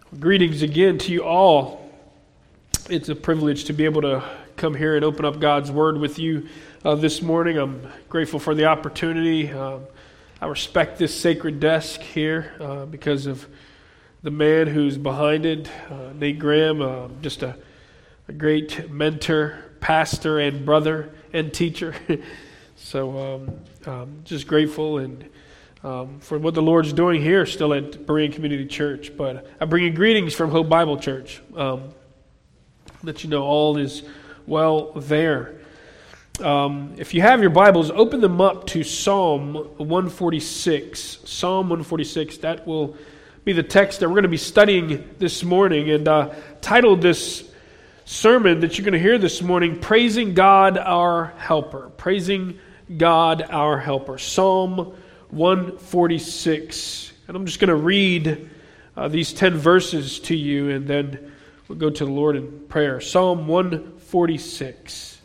Greetings again to you all. It's a privilege to be able to come here and open up God's Word with you this morning. I'm grateful for the opportunity. I respect this sacred desk here because of the man who's behind it, Nate Graham, just a great mentor, pastor, and brother and teacher. So just grateful and for what the Lord's doing here still at Berean Community Church. But I bring you greetings from Hope Bible Church. That you know all is well there. If you have your Bibles, open them up to Psalm 146. Psalm 146, that will be the text that we're going to be studying this morning. And titled this sermon that you're going to hear this morning, Praising God Our Helper. Praising God Our Helper. Psalm 146. And I'm just going to read these 10 verses to you, and then we'll go to the Lord in prayer. Psalm 146.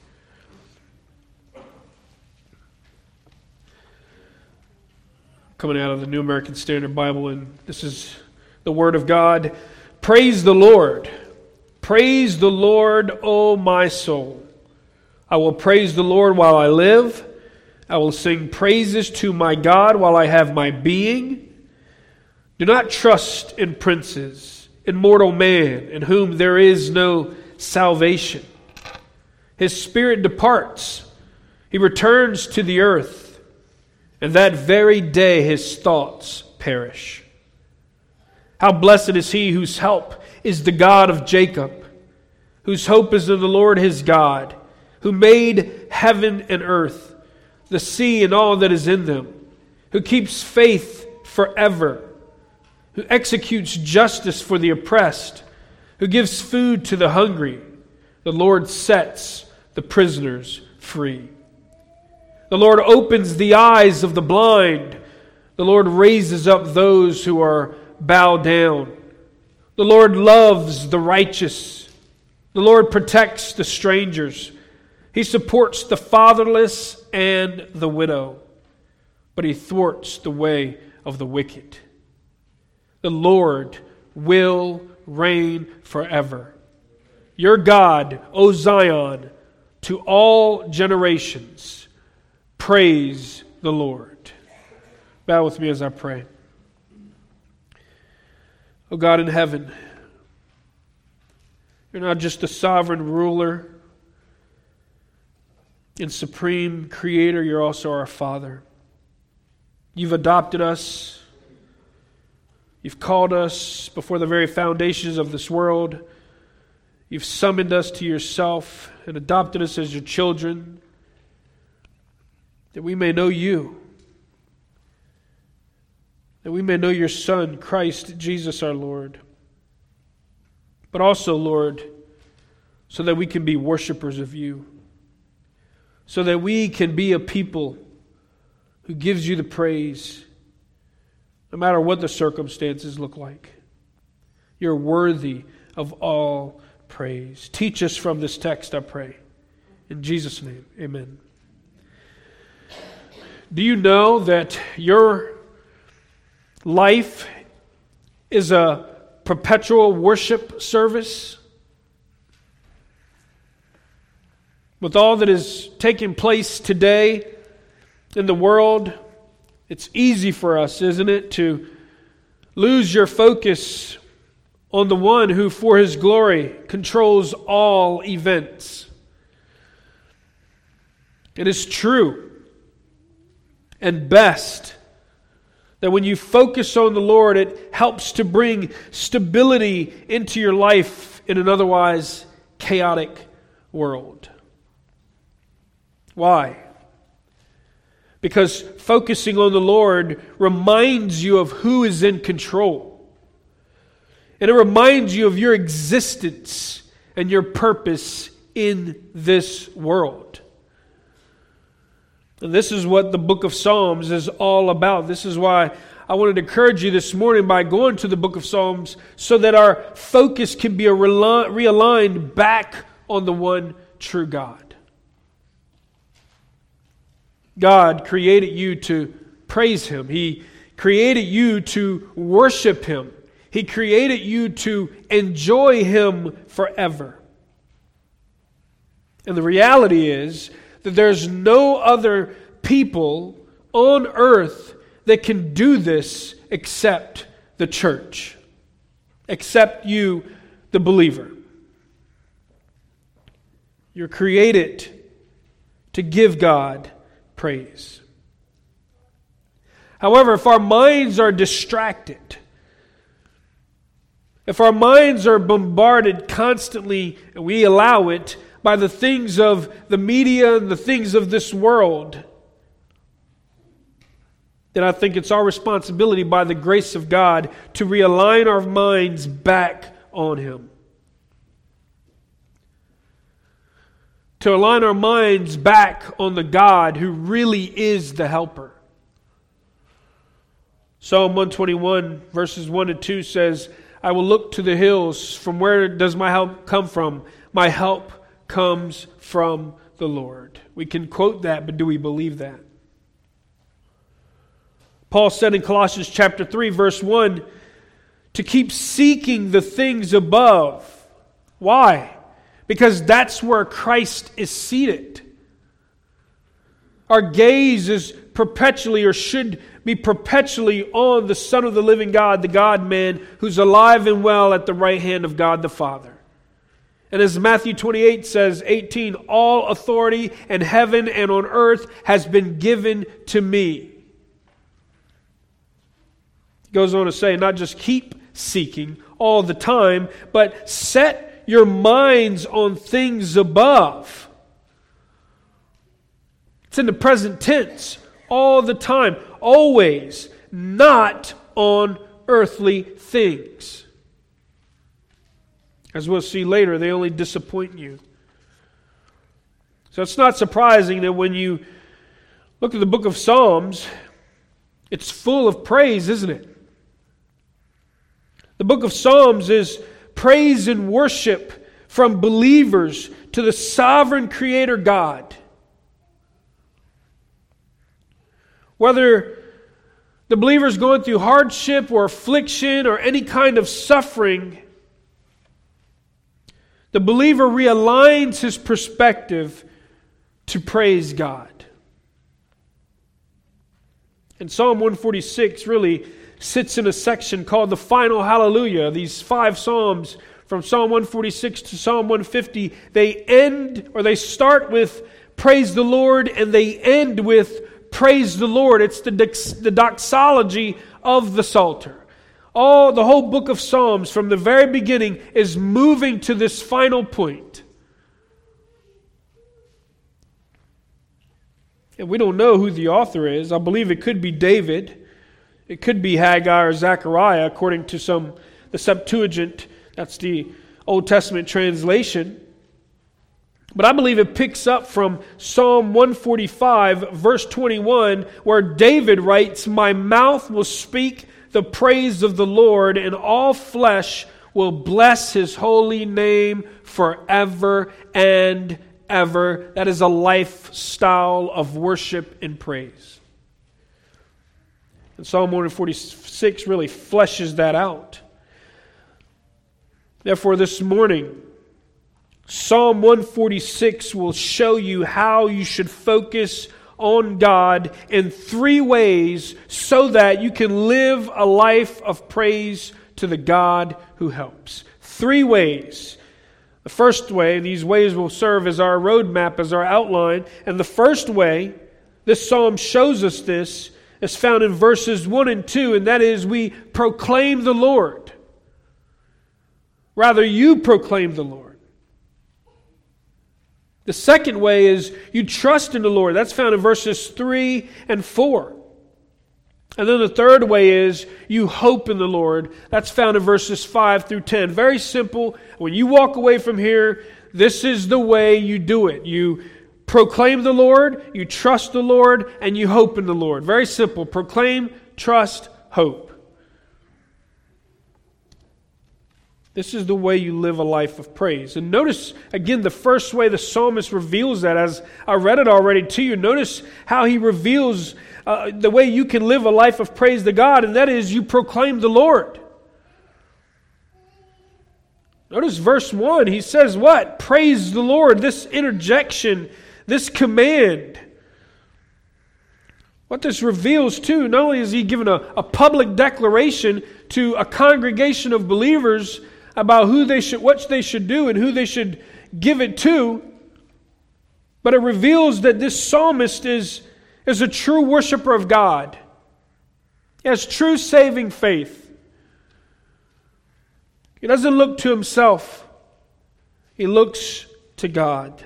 Coming out of the New American Standard Bible, and this is the Word of God. Praise the Lord. Praise the Lord, O my soul. I will praise the Lord while I live. I will sing praises to my God while I have my being. Do not trust in princes, in mortal man, in whom there is no salvation. His spirit departs. He returns to the earth, and that very day his thoughts perish. How blessed is he whose help is the God of Jacob, whose hope is in the Lord his God, who made heaven and earth, the sea and all that is in them, who keeps faith forever, who executes justice for the oppressed, who gives food to the hungry. The Lord sets the prisoners free. The Lord opens the eyes of the blind. The Lord raises up those who are bowed down. The Lord loves the righteous. The Lord protects the strangers. He supports the fatherless and the widow, but he thwarts the way of the wicked. The Lord will reign forever. Your God, O Zion, to all generations, praise the Lord. Bow with me as I pray. O God in heaven, you're not just a sovereign ruler and supreme creator, you're also our Father. You've adopted us. You've called us before the very foundations of this world. You've summoned us to yourself and adopted us as your children, that we may know you, that we may know your Son, Christ Jesus our Lord. But also, Lord, so that we can be worshipers of you, so that we can be a people who gives you the praise, no matter what the circumstances look like. You're worthy of all praise. Teach us from this text, I pray. In Jesus' name, amen. Do you know that your life is a perpetual worship service? With all that is taking place today in the world, it's easy for us, isn't it, to lose your focus on the one who, for his glory, controls all events. It is true and best that when you focus on the Lord, it helps to bring stability into your life in an otherwise chaotic world. Why? Because focusing on the Lord reminds you of who is in control. And it reminds you of your existence and your purpose in this world. And this is what the book of Psalms is all about. This is why I wanted to encourage you this morning by going to the book of Psalms so that our focus can be realigned back on the one true God. God created you to praise Him. He created you to worship Him. He created you to enjoy Him forever. And the reality is that there's no other people on earth that can do this except the church, except you, the believer. You're created to give God praise. However, if our minds are distracted, if our minds are bombarded constantly, and we allow it, by the things of the media and the things of this world, then I think it's our responsibility by the grace of God to realign our minds back on Him. To align our minds back on the God who really is the helper. Psalm 121 verses 1 and 2 says, I will look to the hills. From where does my help come from? My help comes from the Lord. We can quote that, but do we believe that? Paul said in Colossians chapter 3, verse 1, to keep seeking the things above. Why? Because that's where Christ is seated. Our gaze is perpetually, or should be perpetually, on the Son of the living God, the God-man, who's alive and well at the right hand of God the Father. And as Matthew 28 says, 18, all authority in heaven and on earth has been given to me. He goes on to say, not just keep seeking all the time, but set your minds on things above. It's in the present tense, all the time, always, not on earthly things. As we'll see later, they only disappoint you. So it's not surprising that when you look at the book of Psalms, it's full of praise, isn't it? The book of Psalms is praise and worship from believers to the sovereign Creator God. Whether the believer is going through hardship or affliction or any kind of suffering, the believer realigns his perspective to praise God. And Psalm 146 really sits in a section called the Final Hallelujah. These 5 Psalms, from Psalm 146 to Psalm 150, they start with praise the Lord and they end with praise the Lord. It's the doxology of the Psalter. The whole book of Psalms from the very beginning is moving to this final point. And we don't know who the author is. I believe it could be David. It could be Haggai or Zechariah, according to the Septuagint. That's the Old Testament translation. But I believe it picks up from Psalm 145, verse 21, where David writes, my mouth will speak the praise of the Lord, and all flesh will bless His holy name forever and ever. That is a lifestyle of worship and praise. And Psalm 146 really fleshes that out. Therefore, this morning, Psalm 146 will show you how you should focus on God in 3 ways so that you can live a life of praise to the God who helps. 3 ways. The first way, these ways will serve as our roadmap, as our outline. And the first way, this psalm shows us this, is found in verses 1 and 2, and that is we proclaim the Lord. Rather, you proclaim the Lord. The second way is you trust in the Lord. That's found in verses 3 and 4. And then the third way is you hope in the Lord. That's found in verses 5 through 10. Very simple. When you walk away from here, this is the way you do it. You proclaim the Lord, you trust the Lord, and you hope in the Lord. Very simple. Proclaim, trust, hope. This is the way you live a life of praise. And notice, again, the first way the psalmist reveals that, as I read it already to you. Notice how he reveals the way you can live a life of praise to God, and that is you proclaim the Lord. Notice verse 1, he says what? Praise the Lord. This interjection, this command. What this reveals too, not only is he given a public declaration to a congregation of believers about what they should do and who they should give it to, but it reveals that this psalmist is a true worshiper of God. He has true saving faith. He doesn't look to himself. He looks to God.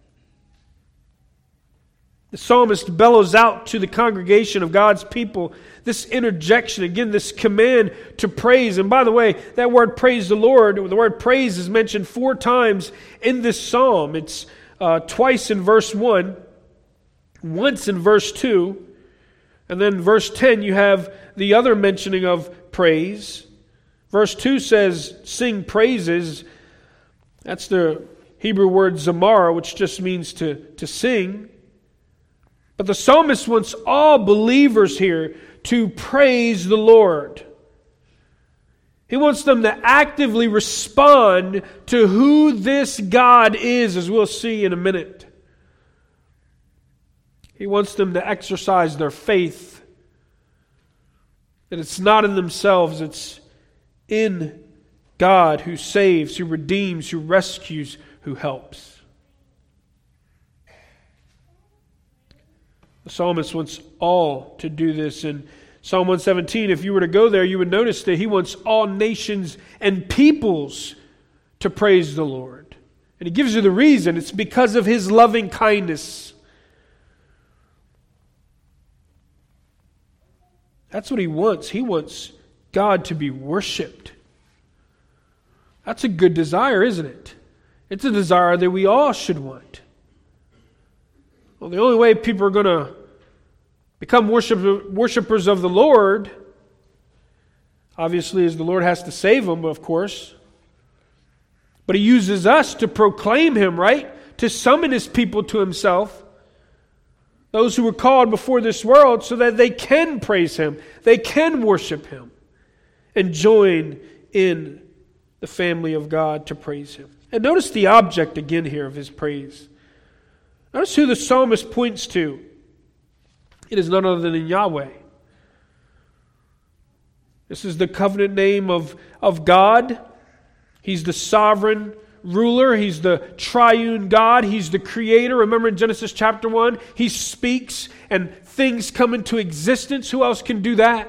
The psalmist bellows out to the congregation of God's people this interjection, again, this command to praise. And by the way, that word praise the Lord, the word praise is mentioned 4 times in this psalm. It's twice in verse 1, once in verse 2, and then verse 10 you have the other mentioning of praise. Verse 2 says, sing praises. That's the Hebrew word zamar, which just means to sing. But the psalmist wants all believers here to praise the Lord. He wants them to actively respond to who this God is, as we'll see in a minute. He wants them to exercise their faith, that it's not in themselves, it's in God who saves, who redeems, who rescues, who helps. The psalmist wants all to do this. In Psalm 117, if you were to go there, you would notice that he wants all nations and peoples to praise the Lord. And he gives you the reason. It's because of his loving kindness. That's what he wants. He wants God to be worshipped. That's a good desire, isn't it? It's a desire that we all should want. Well, the only way people are going to become worshipers of the Lord, obviously, is the Lord has to save them, of course. But he uses us to proclaim him, right? To summon his people to himself. Those who were called before this world, so that they can praise him. They can worship him. And join in the family of God to praise him. And notice the object again here of his praise. Notice who the psalmist points to. It is none other than Yahweh. This is the covenant name of God. He's the sovereign ruler. He's the triune God. He's the creator. Remember in Genesis chapter 1, he speaks and things come into existence. Who else can do that?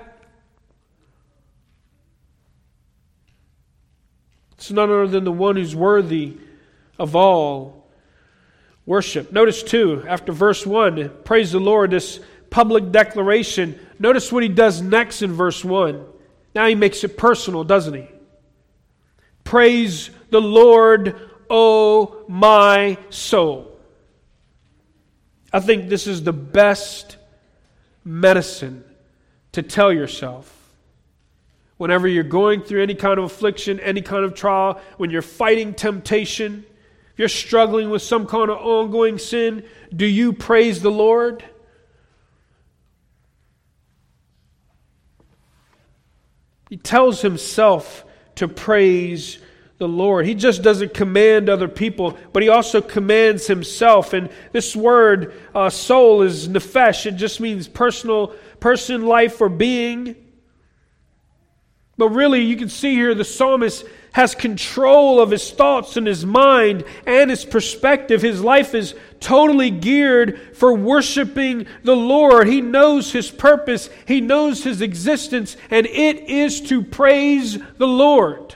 It's none other than the one who's worthy of all worship. Notice too, after verse 1, praise the Lord, this public declaration. Notice what he does next in verse 1. Now he makes it personal, doesn't he? Praise the Lord, O my soul. I think this is the best medicine to tell yourself. Whenever you're going through any kind of affliction, any kind of trial, when you're fighting temptation, if you're struggling with some kind of ongoing sin, do you praise the Lord? He tells himself to praise the Lord. He just doesn't command other people, but he also commands himself. And this word, soul, is nefesh. It just means person, life, or being. But really, you can see here the psalmist has control of his thoughts and his mind and his perspective. His life is totally geared for worshiping the Lord. He knows his purpose. He knows his existence, and it is to praise the Lord.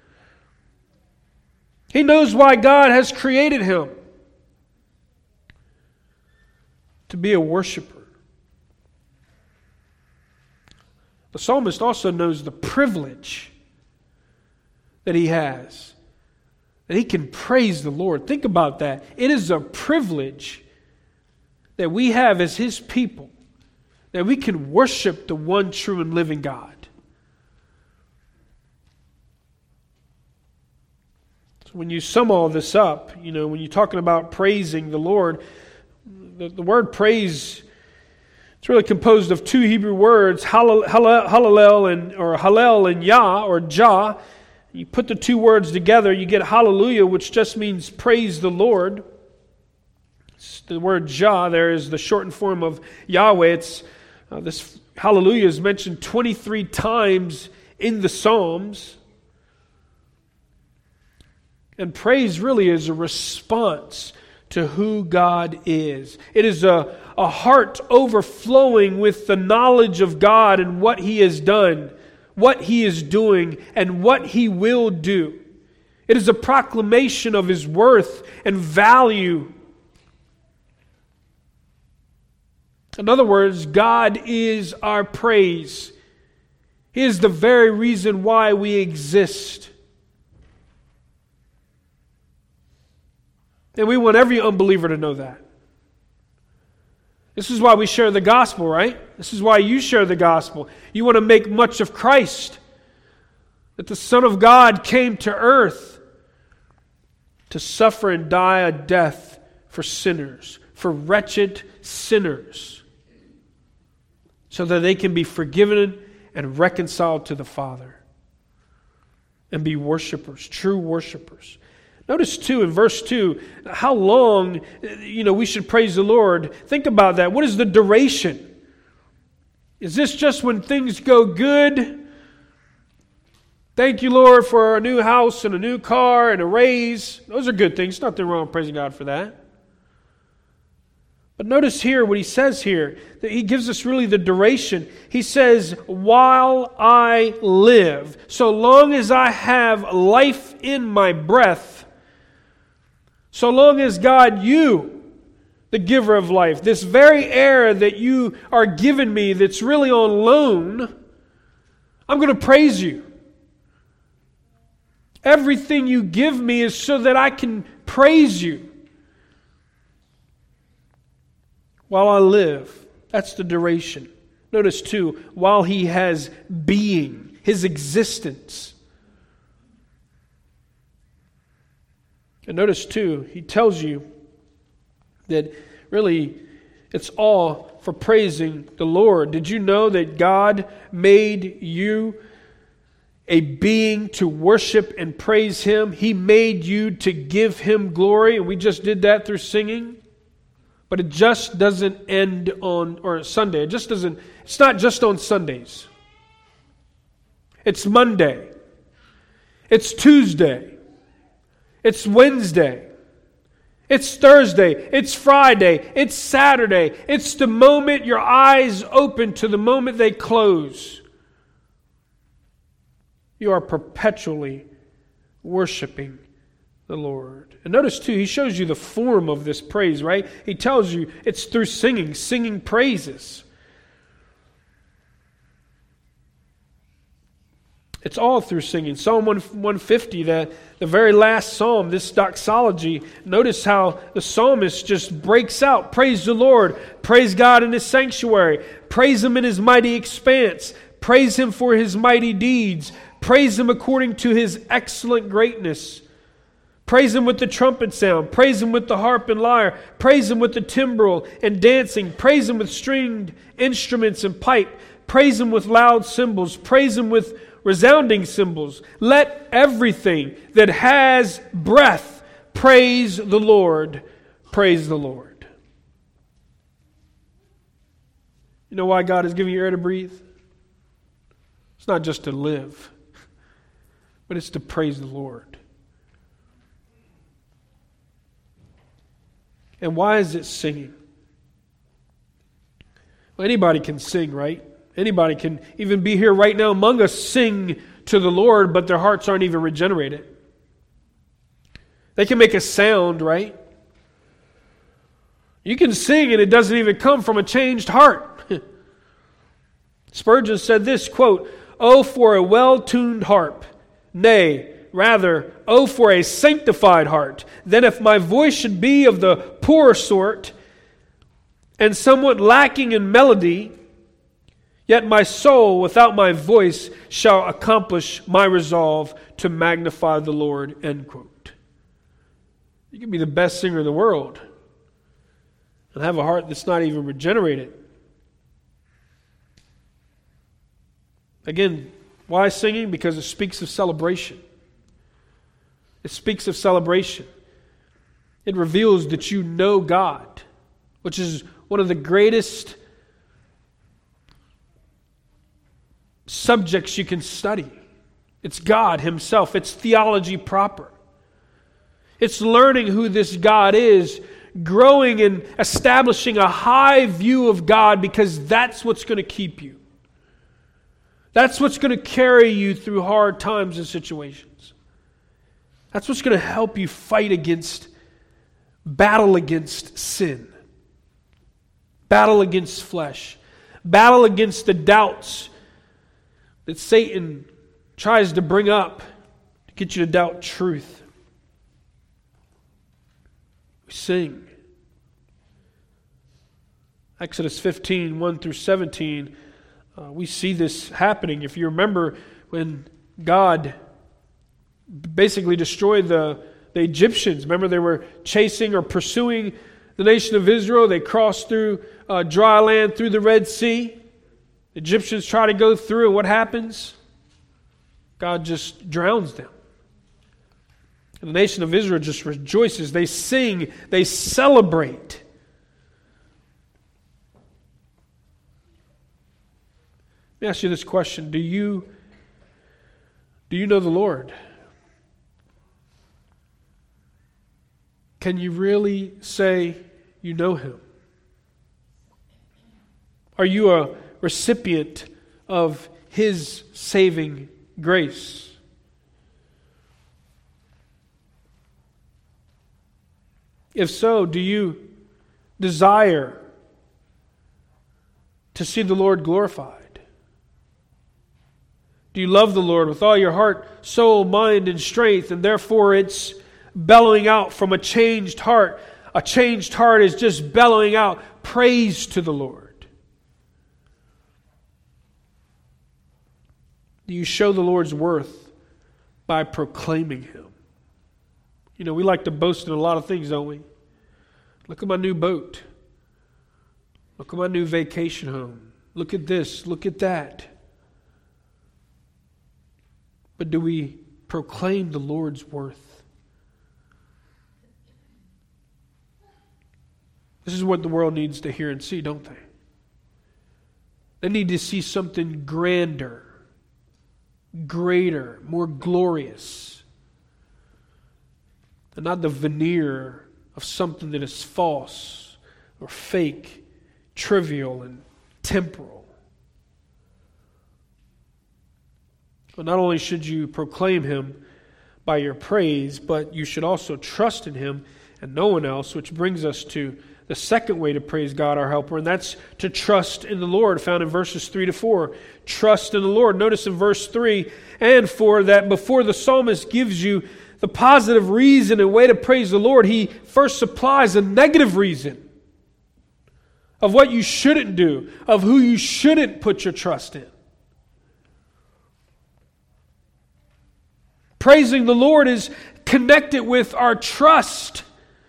He knows why God has created him. To be a worshiper. The psalmist also knows the privilege that he has. That he can praise the Lord. Think about that. It is a privilege that we have as his people. That we can worship the one true and living God. So when you sum all this up, when you're talking about praising the Lord, the word praise, it's really composed of 2 Hebrew words, halal and Yah or Jah. You put the two words together, you get hallelujah, which just means praise the Lord. The word Jah there is the shortened form of Yahweh. This hallelujah is mentioned 23 times in the Psalms. And praise really is a response to who God is. It is a heart overflowing with the knowledge of God and what He has done, what He is doing, and what He will do. It is a proclamation of His worth and value. In other words, God is our praise. He is the very reason why we exist. And we want every unbeliever to know that. This is why we share the gospel, right? This is why you share the gospel. You want to make much of Christ. That the Son of God came to earth to suffer and die a death for sinners, for wretched sinners, so that they can be forgiven and reconciled to the Father and be worshipers, true worshipers. Notice too in verse 2, how long we should praise the Lord. Think about that. What is the duration? Is this just when things go good? Thank you, Lord, for a new house and a new car and a raise. Those are good things. Nothing wrong with praising God for that. But notice here what he says here, that he gives us really the duration. He says, while I live, so long as I have life in my breath, so long as God, you, the giver of life, this very air that you are giving me that's really on loan, I'm going to praise you. Everything you give me is so that I can praise you while I live. That's the duration. Notice too, while he has being, his existence. And notice too, he tells you that really it's all for praising the Lord. Did you know that God made you a being to worship and praise Him? He made you to give Him glory, and we just did that through singing. But it just doesn't end on Sunday. It's not just on Sundays. It's Monday. It's Tuesday. It's Wednesday. It's Thursday. It's Friday. It's Saturday. It's the moment your eyes open to the moment they close. You are perpetually worshiping the Lord. And notice too, he shows you the form of this praise, right? He tells you it's through singing praises. It's all through singing. Psalm 150, the very last psalm, this doxology, notice how the psalmist just breaks out. Praise the Lord. Praise God in His sanctuary. Praise Him in His mighty expanse. Praise Him for His mighty deeds. Praise Him according to His excellent greatness. Praise Him with the trumpet sound. Praise Him with the harp and lyre. Praise Him with the timbrel and dancing. Praise Him with stringed instruments and pipe. Praise Him with loud cymbals. Praise Him with resounding cymbals. Let everything that has breath praise the Lord. Praise the Lord. You know why God is giving you air to breathe? It's not just to live, but it's to praise the Lord. And why is it singing? Well, anybody can sing, right? Anybody can even be here right now among us sing to the Lord, but their hearts aren't even regenerated. They can make a sound, right? You can sing and it doesn't even come from a changed heart. Spurgeon said this, quote, "Oh, for a well-tuned harp, nay, rather, oh, for a sanctified heart. Then if my voice should be of the poorer sort and somewhat lacking in melody, yet my soul without my voice shall accomplish my resolve to magnify the Lord." End quote. You can be the best singer in the world and have a heart that's not even regenerated. Again, why singing? Because it speaks of celebration. It speaks of celebration. It reveals that you know God, which is one of the greatest subjects you can study. It's God Himself. It's theology proper. It's learning who this God is, growing and establishing a high view of God, because that's what's going to keep you. That's what's going to carry you through hard times and situations. That's what's going to help you battle against sin, battle against flesh, battle against the doubts that Satan tries to bring up to get you to doubt truth. We sing. Exodus 15, 1 through 17, we see this happening. If you remember when God basically destroyed the Egyptians. Remember, they were chasing or pursuing the nation of Israel. They crossed through dry land, through the Red Sea. The Egyptians try to go through, and what happens? God just drowns them. And the nation of Israel just rejoices. They sing. They celebrate. Let me ask you this question. Do you know the Lord? Can you really say you know Him? Are you a recipient of His saving grace? If so, do you desire to see the Lord glorified? Do you love the Lord with all your heart, soul, mind, and strength, and therefore it's bellowing out from a changed heart? A changed heart is just bellowing out praise to the Lord. Do you show the Lord's worth by proclaiming Him? You know, we like to boast in a lot of things, don't we? Look at my new boat. Look at my new vacation home. Look at this. Look at that. But do we proclaim the Lord's worth? This is what the world needs to hear and see, don't they? They need to see something grander, greater, more glorious, and not the veneer of something that is false or fake, trivial, and temporal. But not only should you proclaim Him by your praise, but you should also trust in Him and no one else, which brings us to the second way to praise God, our helper, and that's to trust in the Lord, found in verses 3 to 4. Trust in the Lord. Notice in verse 3 and 4 that before the psalmist gives you the positive reason and way to praise the Lord, he first supplies a negative reason of what you shouldn't do, of who you shouldn't put your trust in. Praising the Lord is connected with our trust.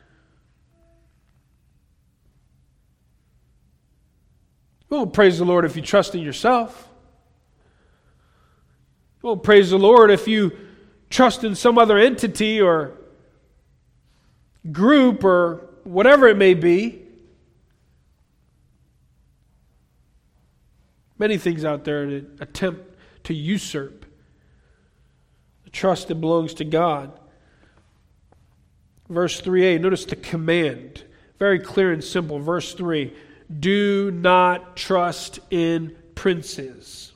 You won't praise the Lord if you trust in yourself. You won't praise the Lord if you trust in some other entity or group or whatever it may be. Many things out there that attempt to usurp the trust that belongs to God. Verse 3a, notice the command. Very clear and simple. Verse 3, do not trust in princes.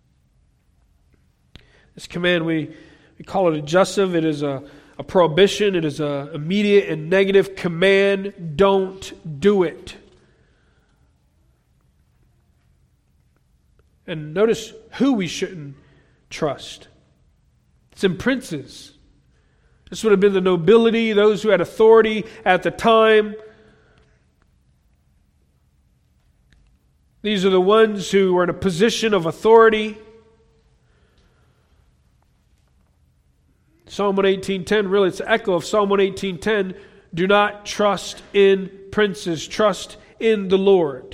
This command, we call it adjussive. It is a prohibition. It is an immediate and negative command. Don't do it. And notice who we shouldn't trust. It's in princes. This would have been the nobility, those who had authority at the time. These are the ones who were in a position of authority. Psalm 118:10, really it's an echo of Psalm 118:10. Do not trust in princes, trust in the Lord.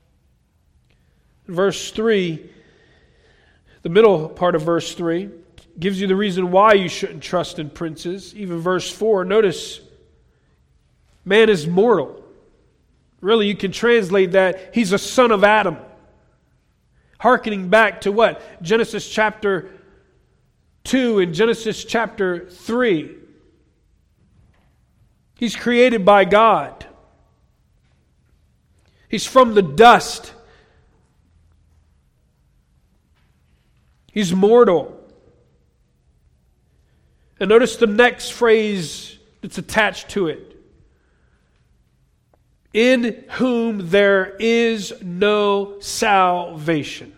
Verse 3, the middle part of verse 3, gives you the reason why you shouldn't trust in princes. Even verse 4, notice, man is mortal. Really, you can translate that, he's a son of Adam. Hearkening back to what? Genesis chapter 2 and Genesis chapter 3. He's created by God. He's from the dust. He's mortal. And notice the next phrase that's attached to it. In whom there is no salvation.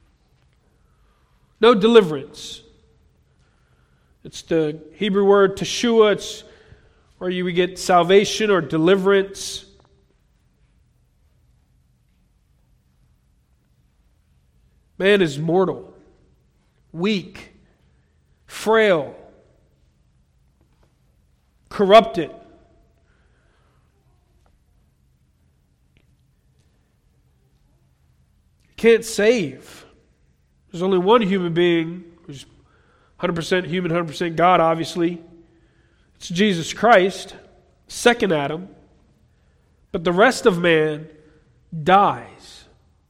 No deliverance. It's the Hebrew word teshua. It's where we get salvation or deliverance. Man is mortal, weak, frail, corrupted. Can't save. There's only one human being who's 100% human, 100% God, obviously. It's Jesus Christ, second Adam. But the rest of man dies.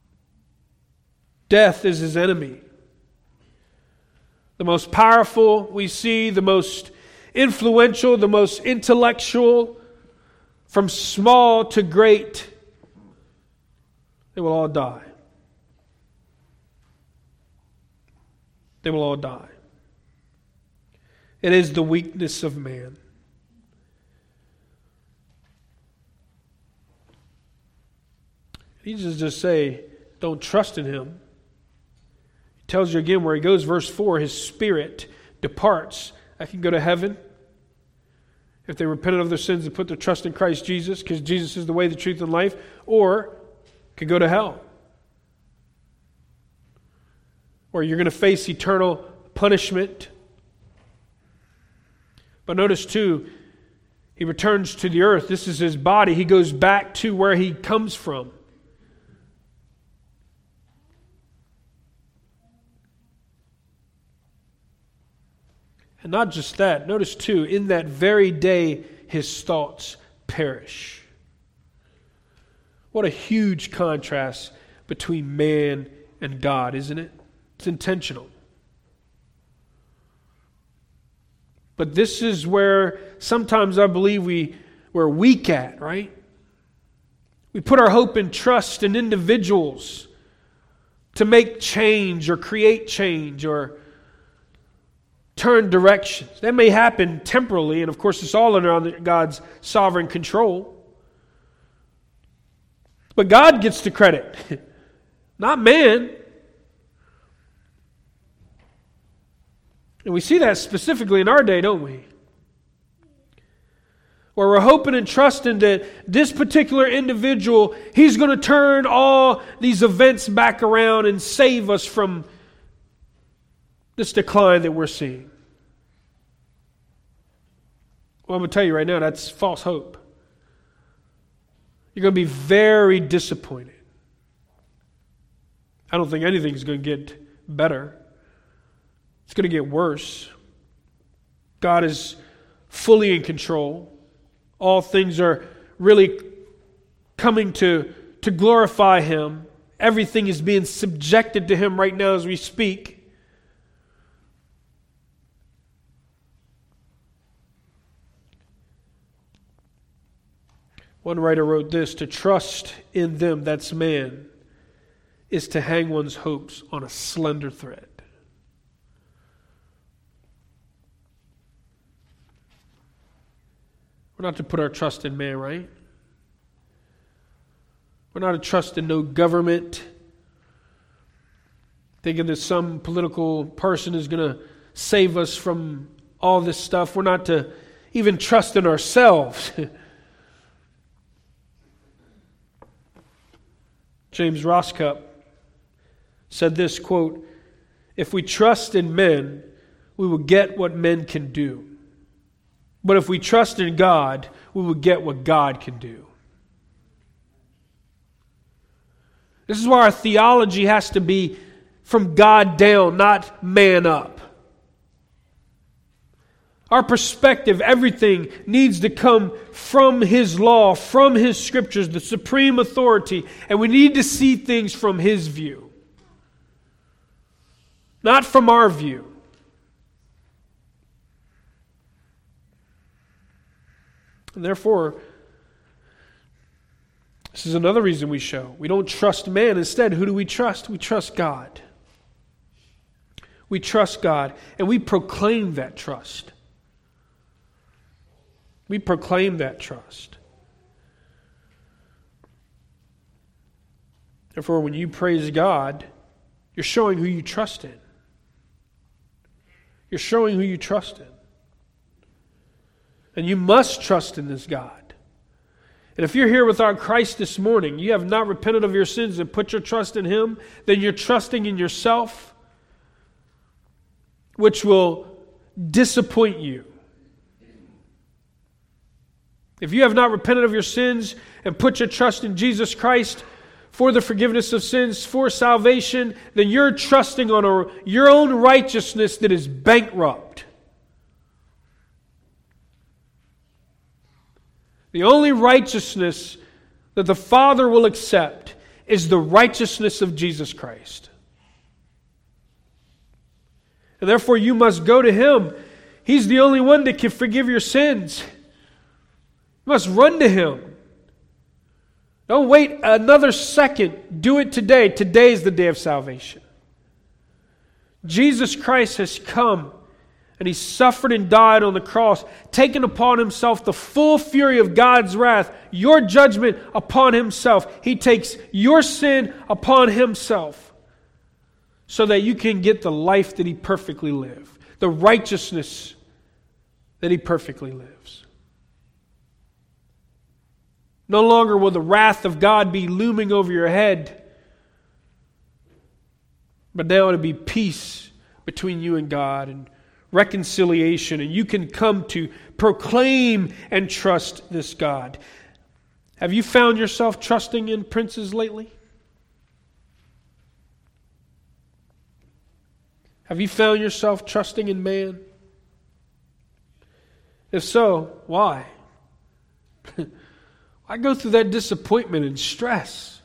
Death is his enemy. The most powerful we see, the most influential, the most intellectual, from small to great, they will all die. They will all die. It is the weakness of man. He doesn't just say, don't trust in him. He tells you again where he goes, verse 4, his spirit departs. I can go to heaven if they repented of their sins and put their trust in Christ Jesus, because Jesus is the way, the truth, and life, or could go to hell, where you're going to face eternal punishment. But notice too, he returns to the earth. This is his body. He goes back to where he comes from. And not just that. Notice too, in that very day, his thoughts perish. What a huge contrast between man and God, isn't it? It's intentional. But this is where sometimes I believe we're weak at, right? We put our hope and trust in individuals to make change or create change or turn directions. That may happen temporally, and of course it's all under God's sovereign control. But God gets the credit, not man. And we see that specifically in our day, don't we? Where we're hoping and trusting that this particular individual, he's going to turn all these events back around and save us from this decline that we're seeing. Well, I'm going to tell you right now, that's false hope. You're going to be very disappointed. I don't think anything's going to get better. It's going to get worse. God is fully in control. All things are really coming to glorify Him. Everything is being subjected to Him right now as we speak. One writer wrote this: to trust in them, that's man, is to hang one's hopes on a slender thread. We're not to put our trust in man, right? We're not to trust in no government, thinking that some political person is going to save us from all this stuff. We're not to even trust in ourselves. James Roscup said this, quote, "If we trust in men, we will get what men can do. But if we trust in God, we will get what God can do." This is why our theology has to be from God down, not man up. Our perspective, everything needs to come from His law, from His scriptures, the supreme authority, and we need to see things from His view, not from our view. And therefore, this is another reason we show. We don't trust man. Instead, who do we trust? We trust God. We trust God, and we proclaim that trust. We proclaim that trust. Therefore, when you praise God, you're showing who you trust in. You're showing who you trust in. And you must trust in this God. And if you're here without Christ this morning, you have not repented of your sins and put your trust in Him, then you're trusting in yourself, which will disappoint you. If you have not repented of your sins and put your trust in Jesus Christ for the forgiveness of sins, for salvation, then you're trusting on your own righteousness that is bankrupt. The only righteousness that the Father will accept is the righteousness of Jesus Christ. And therefore you must go to Him. He's the only one that can forgive your sins. You must run to Him. Don't wait another second. Do it today. Today is the day of salvation. Jesus Christ has come and He suffered and died on the cross, taking upon Himself the full fury of God's wrath, your judgment upon Himself. He takes your sin upon Himself so that you can get the life that He perfectly lived, the righteousness that He perfectly lives. No longer will the wrath of God be looming over your head, but now it'll be peace between you and God and reconciliation, and you can come to proclaim and trust this God. Have you found yourself trusting in princes lately? Have you found yourself trusting in man? If so, why? Why go through that disappointment and stress?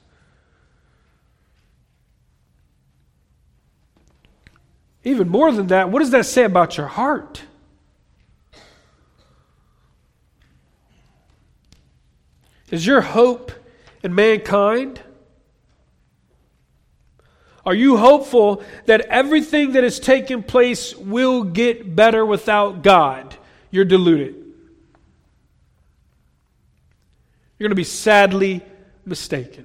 Even more than that, what does that say about your heart? Is your hope in mankind? Are you hopeful that everything that has taken place will get better without God? You're deluded. You're going to be sadly mistaken.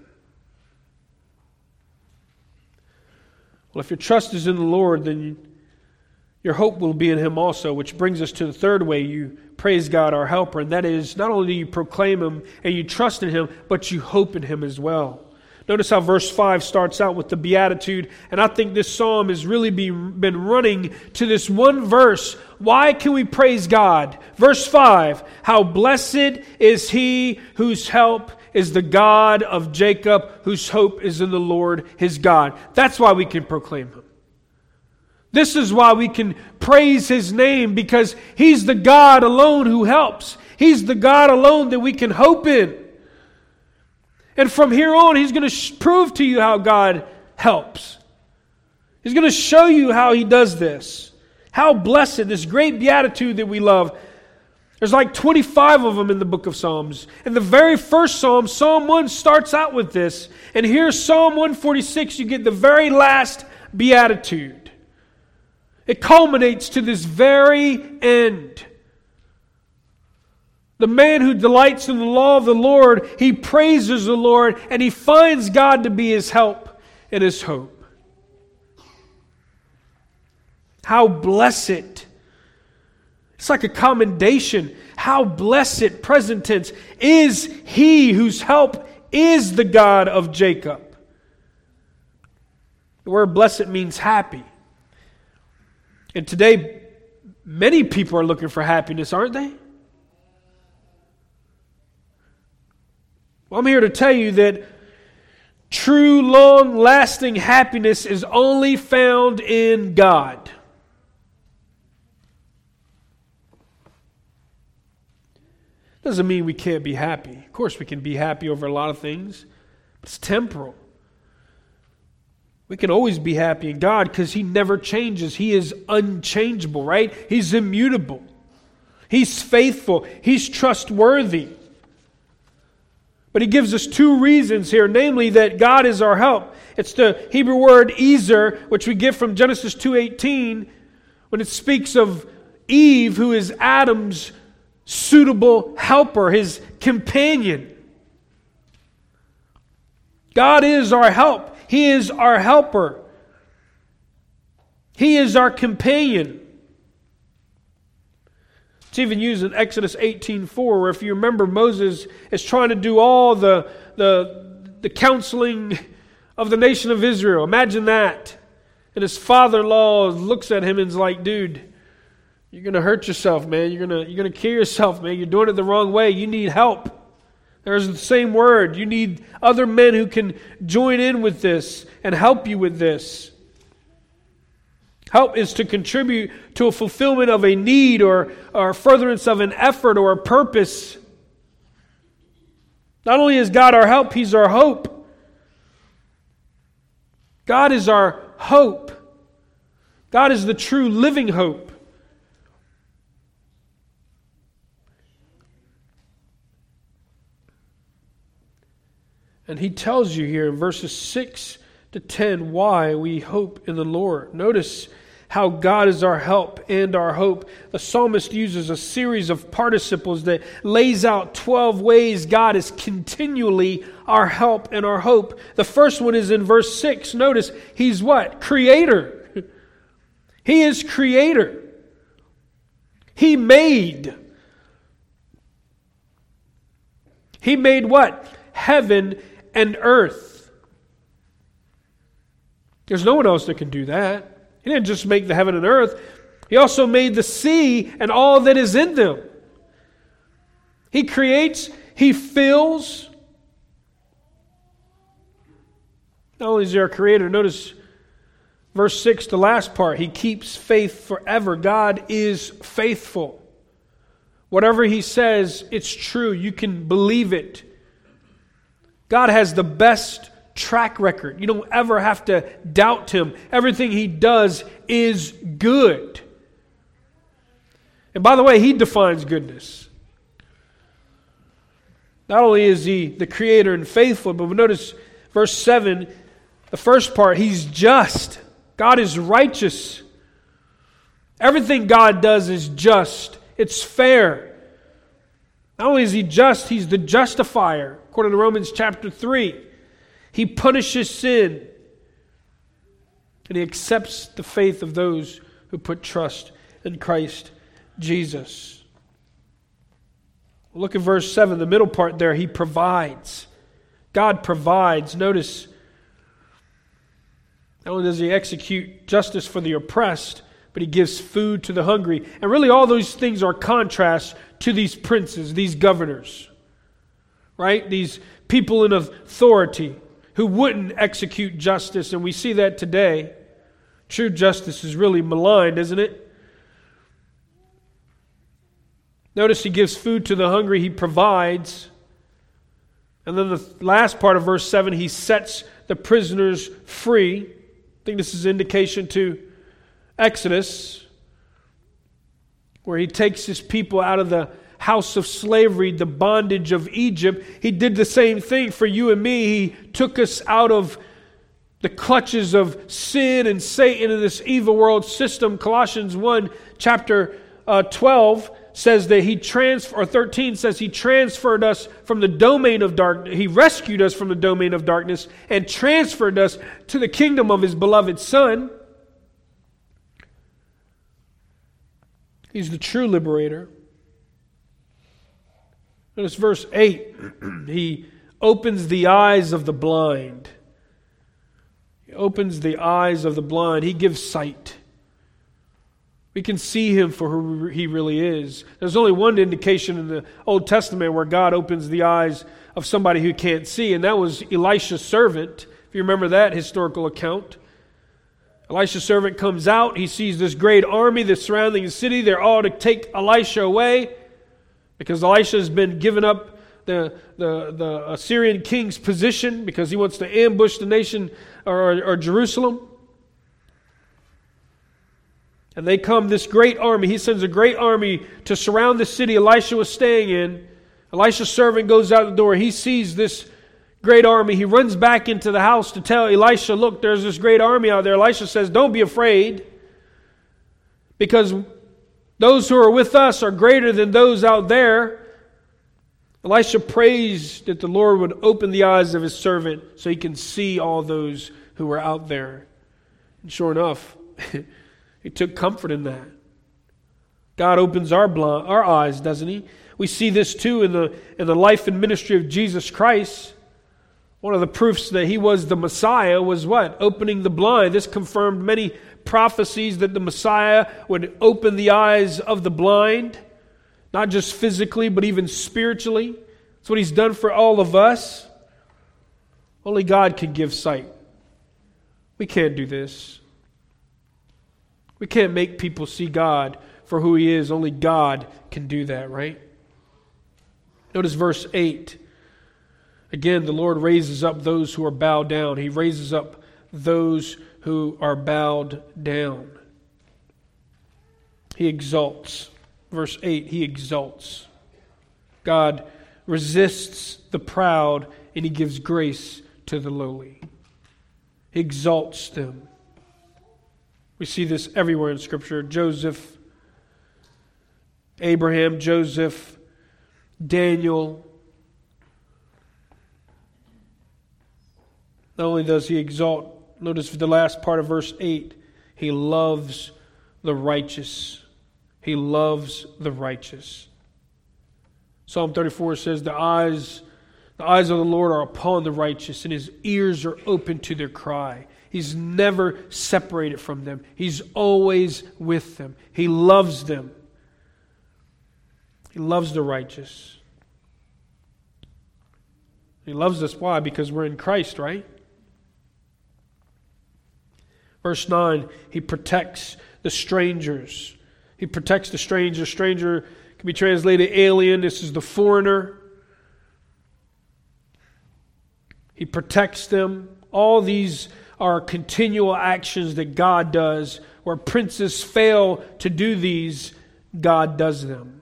Well, if your trust is in the Lord, then your hope will be in Him also, which brings us to the third way you praise God, our helper, and that is not only do you proclaim Him and you trust in Him, but you hope in Him as well. Notice how verse 5 starts out with the beatitude, and I think this psalm has really been running to this one verse. Why can we praise God? Verse 5, how blessed is he whose help is the God of Jacob, whose hope is in the Lord his God. That's why we can proclaim Him. This is why we can praise His name, because He's the God alone who helps. He's the God alone that we can hope in. And from here on, He's going to prove to you how God helps. He's going to show you how He does this. How blessed, this great beatitude that we love. There's like 25 of them in the book of Psalms. And the very first Psalm, Psalm 1, starts out with this. And here, Psalm 146, you get the very last beatitude. It culminates to this very end. The man who delights in the law of the Lord, he praises the Lord, and he finds God to be his help and his hope. How blessed. It's like a commendation. How blessed, present tense, is he whose help is the God of Jacob. The word blessed means happy. And today, many people are looking for happiness, aren't they? Well, I'm here to tell you that true, long-lasting happiness is only found in God. Doesn't mean we can't be happy. Of course we can be happy over a lot of things, but it's temporal. We can always be happy in God because He never changes. He is unchangeable, right? He's immutable. He's faithful. He's trustworthy. But He gives us two reasons here, namely that God is our help. It's the Hebrew word ezer, which we get from Genesis 2:18, when it speaks of Eve, who is Adam's suitable helper, his companion. God is our help. He is our helper. He is our companion. It's even used in Exodus 18:4, where if you remember, Moses is trying to do all the counseling of the nation of Israel. Imagine that. And his father-in-law looks at him and is like, dude, you're going to hurt yourself, man. You're going to kill yourself, man. You're doing it the wrong way. You need help. There's the same word. You need other men who can join in with this and help you with this. Help is to contribute to a fulfillment of a need or furtherance of an effort or a purpose. Not only is God our help, He's our hope. God is our hope. God is the true living hope. And He tells you here in verses 6 to 10 why we hope in the Lord. Notice how God is our help and our hope. The psalmist uses a series of participles that lays out 12 ways God is continually our help and our hope. The first one is in verse 6. Notice, He's what? Creator. He is Creator. He made. He made what? Heaven and earth. There's no one else that can do that. He didn't just make the heaven and earth. He also made the sea and all that is in them. He creates, He fills. Not only is He our Creator, notice verse 6, the last part, He keeps faith forever. God is faithful. Whatever He says, it's true. You can believe it. God has the best track record. You don't ever have to doubt Him. Everything He does is good. And by the way, He defines goodness. Not only is He the Creator and faithful, but notice verse 7, the first part, He's just. God is righteous. Everything God does is just. It's fair. Not only is He just, He's the justifier. According to Romans chapter 3, He punishes sin. And He accepts the faith of those who put trust in Christ Jesus. Look at verse 7, the middle part there. He provides. God provides. Notice, not only does He execute justice for the oppressed, but He gives food to the hungry. And really all those things are contrasts to these princes, these governors. Right? These people in authority who wouldn't execute justice, and we see that today. True justice is really maligned, isn't it? Notice He gives food to the hungry, He provides. And then the last part of verse 7, He sets the prisoners free. I think this is an indication to Exodus, where He takes His people out of the house of slavery, the bondage of Egypt. He did the same thing for you and me. He took us out of the clutches of sin and Satan and this evil world system. Colossians 1, chapter 12 says that He 13 says He transferred us from the domain of darkness. He rescued us from the domain of darkness and transferred us to the kingdom of His beloved Son. He's the true liberator. Notice verse 8. He opens the eyes of the blind. He opens the eyes of the blind. He gives sight. We can see Him for who He really is. There's only one indication in the Old Testament where God opens the eyes of somebody who can't see, and that was Elisha's servant. If you remember that historical account. Elisha's servant comes out. He sees this great army that's surrounding the city. They're all to take Elisha away. because Elisha has been given up the Assyrian king's position because he wants to ambush the nation or Jerusalem. And they come, this great army. He sends a great army to surround the city Elisha was staying in. Elisha's servant goes out the door. He sees this great army. He runs back into the house to tell Elisha, look, there's this great army out there. Elisha says, don't be afraid, because those who are with us are greater than those out there. Elisha prays that the Lord would open the eyes of his servant so he can see all those who were out there. And sure enough, he took comfort in that. God opens our eyes, doesn't He? We see this too in the life and ministry of Jesus Christ. One of the proofs that He was the Messiah was what? Opening the blind. This confirmed many prophecies that the Messiah would open the eyes of the blind, not just physically, but even spiritually. That's what He's done for all of us. Only God can give sight. We can't do this. We can't make people see God for who He is. Only God can do that, right? Notice verse 8. Again, the Lord raises up those who are bowed down. He raises up those who are bowed down. He exalts. Verse 8, He exalts. God resists the proud and He gives grace to the lowly. He exalts them. We see this everywhere in Scripture. Joseph, Abraham, Joseph, Daniel. Not only does He exalt, notice the last part of verse 8, He loves the righteous. He loves the righteous. Psalm 34 says, the eyes of the Lord are upon the righteous, and His ears are open to their cry. He's never separated from them. He's always with them. He loves them. He loves the righteous. He loves us. Why? Because we're in Christ, right? Verse 9, He protects the strangers. He protects the stranger. Stranger can be translated alien. This is the foreigner. He protects them. All these are continual actions that God does. Where princes fail to do these, God does them.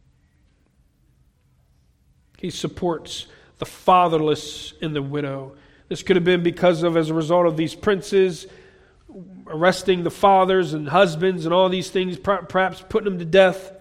He supports the fatherless and the widow. This could have been because of, as a result of these princes arresting the fathers and husbands and all these things, perhaps putting them to death.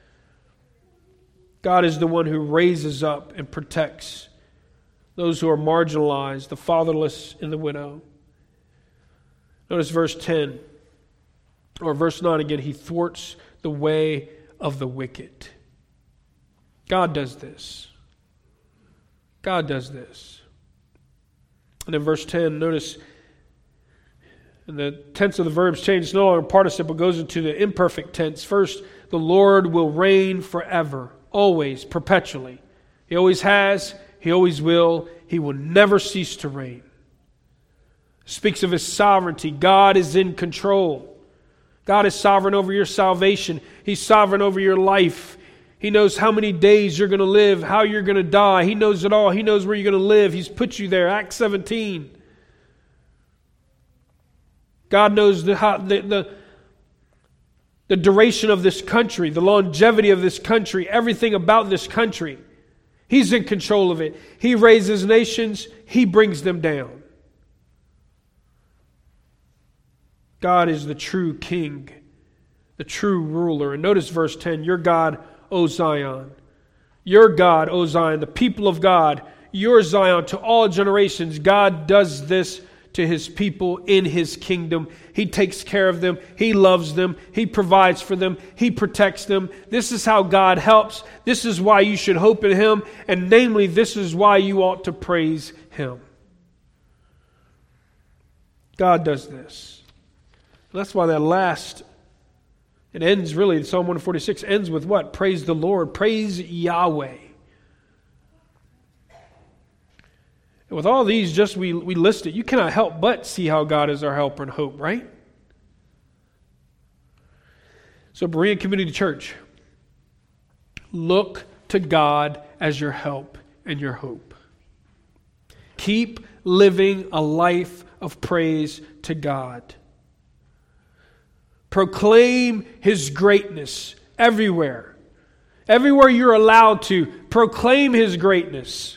God is the one who raises up and protects those who are marginalized, the fatherless and the widow. Notice verse 10, or verse 9 again. He thwarts the way of the wicked. God does this. God does this. And in verse 10, notice, and the tense of the verbs change. It's no longer participle, goes into the imperfect tense. First, the Lord will reign forever, always, perpetually. He always has, He always will. He will never cease to reign. Speaks of His sovereignty. God is in control. God is sovereign over your salvation. He's sovereign over your life. He knows how many days you're going to live, how you're going to die. He knows it all. He knows where you're going to live. He's put you there. Acts 17. God knows the duration of this country, the longevity of this country, everything about this country. He's in control of it. He raises nations. He brings them down. God is the true king, the true ruler. And notice verse 10, your God, O Zion. Your God, O Zion, the people of God, your Zion to all generations. God does this to His people in His kingdom. He takes care of them. He loves them. He provides for them. He protects them. This is how God helps. This is why you should hope in Him. And namely, this is why you ought to praise Him. God does this. That's why that last, it ends really, Psalm 146 ends with what? Praise the Lord. Praise Yahweh. And with all these, just we list it, you cannot help but see how God is our helper and hope, right? So Berean Community Church, look to God as your help and your hope. Keep living a life of praise to God. Proclaim His greatness everywhere. Everywhere you're allowed to, proclaim His greatness.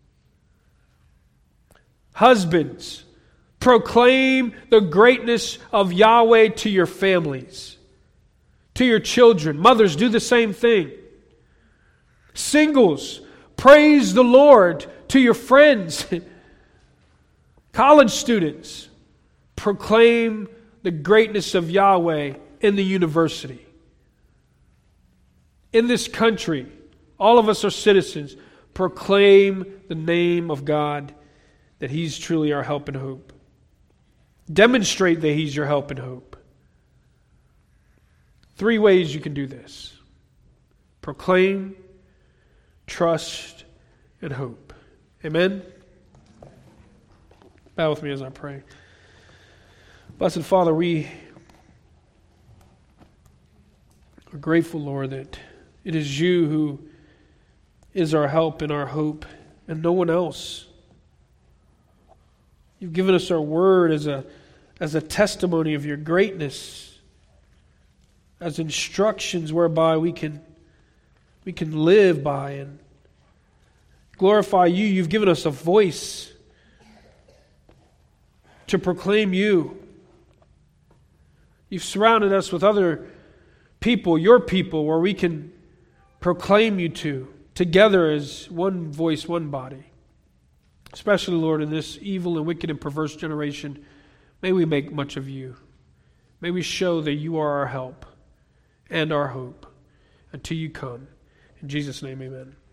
Husbands, proclaim the greatness of Yahweh to your families, to your children. Mothers, do the same thing. Singles, praise the Lord to your friends. College students, proclaim the greatness of Yahweh in the university. In this country, all of us are citizens. Proclaim the name of God, that He's truly our help and hope. Demonstrate that He's your help and hope. 3 ways you can do this: proclaim, trust, and hope. Amen? Bow with me as I pray. Blessed Father, we are grateful, Lord, that it is You who is our help and our hope, and no one else. You've given us our word as a testimony of Your greatness, as instructions whereby we can live by and glorify You. You've given us a voice to proclaim You. You've surrounded us with other people, Your people, where we can proclaim You together as one voice, one body. Especially, Lord, in this evil and wicked and perverse generation, may we make much of You. May we show that You are our help and our hope until You come. In Jesus' name, amen.